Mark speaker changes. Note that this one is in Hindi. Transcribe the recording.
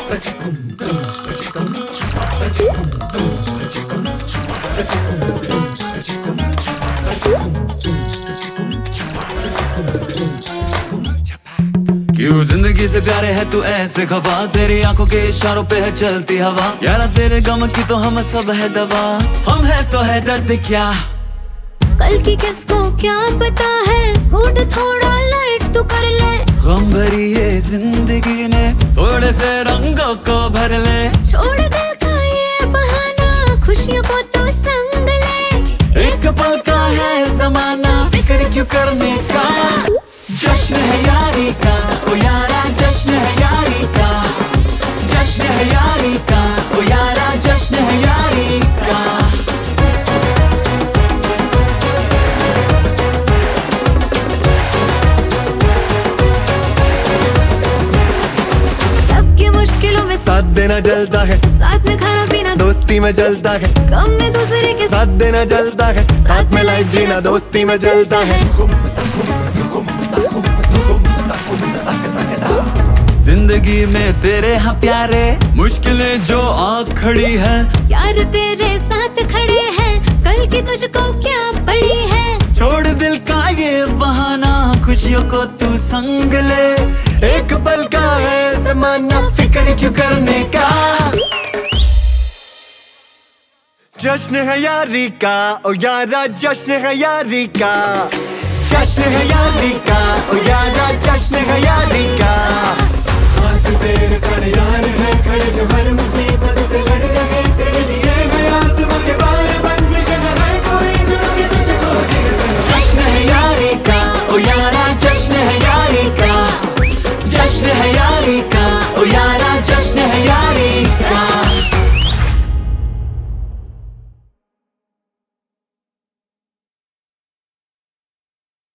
Speaker 1: क्यों जिंदगी से प्यारे है तू ऐसे खफा, तेरी आंखों के इशारों पे है चलती हवा। यारा तेरे गम की तो हम सब है दवा, हम है तो है दर्द क्या।
Speaker 2: कल की किसको क्या पता है, मूड थोड़ा लाइट तू कर ले।
Speaker 1: गम भरी ये जिंदगी में थोड़े से रंगों को भर ले।
Speaker 2: छोड़ दिल का ये बहाना, खुशियों को तो संग ले।
Speaker 1: एक पल का है जमाना, फिक्र क्यों करने का। जश्न है यारी का ओ यारा, जश्न है यारी का। जश्न है यारी का ओ यारा, जश्न है यारी का।
Speaker 2: सबकी मुश्किलों में
Speaker 3: साथ देना जलता है,
Speaker 2: साथ में खाना पीना
Speaker 3: दोस्ती में जलता है।
Speaker 2: गम में दूसरे के
Speaker 3: साथ देना जलता है, साथ में लाइफ जीना दोस्ती में जलता है।
Speaker 1: जिंदगी में तेरे हाँ प्यारे, मुश्किलें जो आ खड़ी है।
Speaker 2: यार तेरे साथ खड़े हैं, कल की तुझको क्या पड़ी है।
Speaker 1: छोड़ दिल का ये बहाना, खुशियों को तू संग ले।
Speaker 3: एक पल का है ज़माना, फिक्र क्यों करने का। जश्न है यारी का ओ यारा, जश्न है यारी का। जश्न है यारी का ओ यारा, जश्न है यारी का।